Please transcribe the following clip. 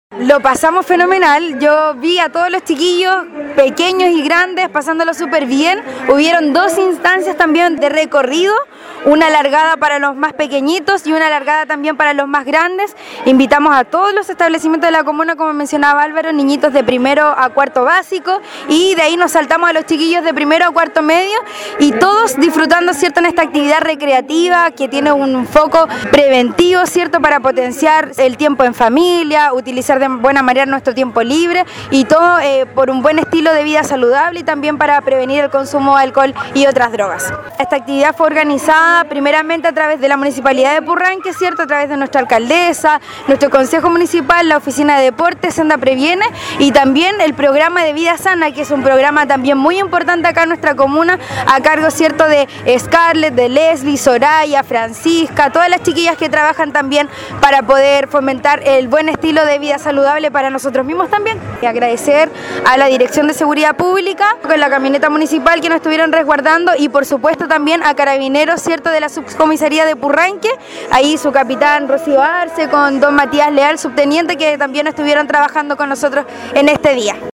Lo pasamos fenomenal, yo vi a todos los chiquillos, pequeños y grandes, pasándolo súper bien. Hubieron dos instancias también de recorrido, una alargada para los más pequeñitos y una alargada también para los más grandes. Invitamos a todos los establecimientos de la comuna, como mencionaba Álvaro, niñitos de primero a cuarto básico, y de ahí nos saltamos a los chiquillos de primero a cuarto medio, y todos disfrutando, ¿cierto?, en esta actividad recreativa que tiene un foco preventivo, ¿cierto?, para potenciar el tiempo en familia, utilizar de buena manera nuestro tiempo libre, y todo por un buen estilo de vida saludable y también para prevenir el consumo de alcohol y otras drogas. Esta actividad fue organizada primeramente a través de la Municipalidad de Purranque, ¿cierto?, a través de nuestra alcaldesa, nuestro Consejo Municipal, la Oficina de Deportes, Senda Previene, y también el programa de Vida Sana, que es un programa también muy importante acá en nuestra comuna, a cargo, ¿cierto?, de Scarlett, de Leslie, Soraya, Francisca, todas las chiquillas que trabajan también para poder fomentar el buen estilo de vida saludable para nosotros mismos también. Y agradecer a la Dirección de Seguridad Pública con la camioneta municipal que nos estuvieron resguardando, y por supuesto también a Carabineros, ¿cierto?, de la Subcomisaría de Purranque, ahí su capitán Rocío Arce con don Matías Leal, subteniente, que también estuvieron trabajando con nosotros en este día.